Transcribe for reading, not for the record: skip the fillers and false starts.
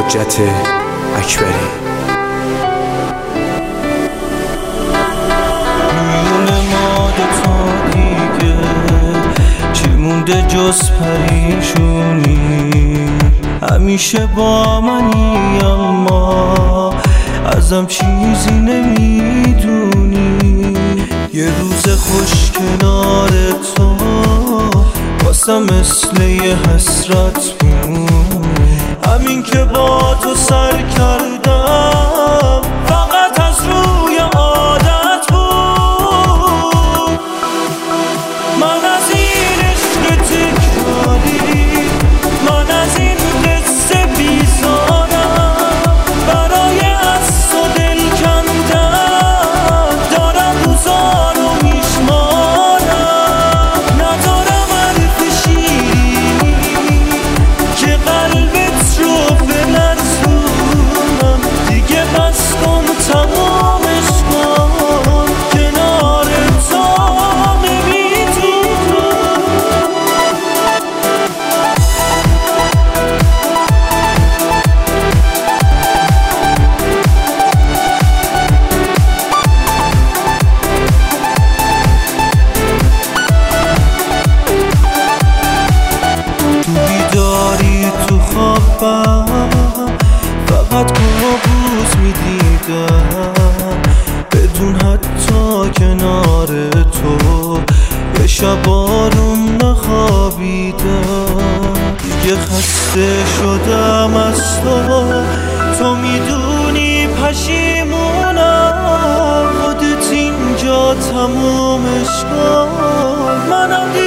حجت اکبری. میونه ما دوتا دیگه چی مونده جز پریشونی؟ همیشه با منی اما ازم چیزی نمیدونی. یه روز خوش کنار تو واسم مثل یه حسرت بود. همین که با تو سر کردم فقط از روی عادت بود. من از این عشق تکراری، من از این قصه بیزارم. برای از تو دل کندن دارم روزا رو میشمارم. ندارم حرف شیرینی که قلبت رو بلرزونم. دیگه بس کن تمامش کن، کنار تو نمیتونم. تو بیداری تو خوابم فقط کابوس میدیدم، بدون حتی کنار تو یه شب آروم نخوابیدم. دیگه خسته شدم از تو میدونی پشیمونم. خودت اینجا تمومش کن، منم